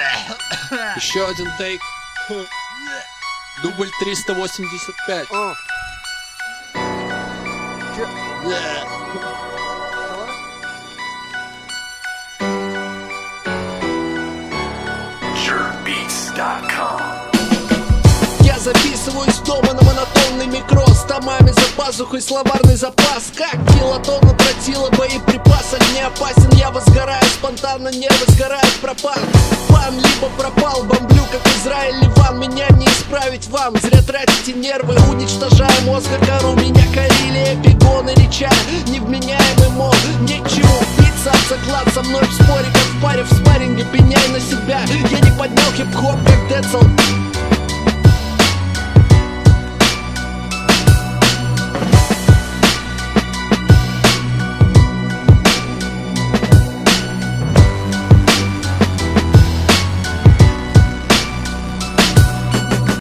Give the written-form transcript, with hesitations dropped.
Еще один тейк. Дубль 385. Я записываюсь дома на монотонный микро, с томами за пазухой словарный запас. Как килотонна тротила, боеприпас не опасен. Я возгораю спонтанно, нервы сгорают, пропан. Пан либо пропал, бомблю как Израиль, Ливан. Меня не исправить вам, зря тратите нервы. Уничтожая мозг, гору, меня корили эпигоны реча. Невменяемый мол, ни к чему биться, заклад со мной